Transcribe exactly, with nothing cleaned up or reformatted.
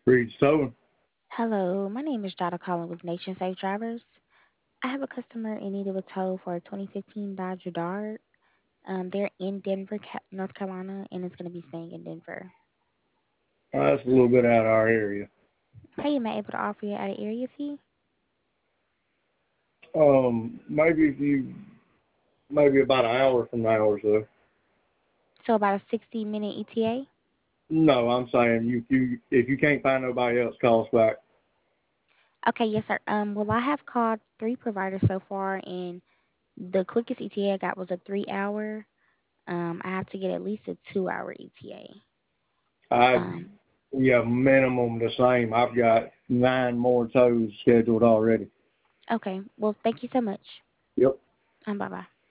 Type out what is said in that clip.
Reed Stone. Hello, my name is Jada calling with Nation Safe Drivers. I have a customer in need of a tow for a twenty fifteen Dodge Dart. Um, they're in Denver, Ca- North Carolina, and it's going to be staying in Denver. Uh, that's a little bit out of our area. Okay, am I able to offer you out of area fee? Um, maybe if you, maybe about an hour from now or so. So about a sixty minute E T A? No, I'm saying you, you, if you can't find nobody else, call us back. Okay, yes, sir. Um, well, I have called three providers so far, and the quickest E T A I got was a three hour. Um, I have to get at least a two hour E T A. I, Um, yeah, minimum the same. I've got nine more tows scheduled already. okay, well, thank you so much. Yep. Um, bye bye.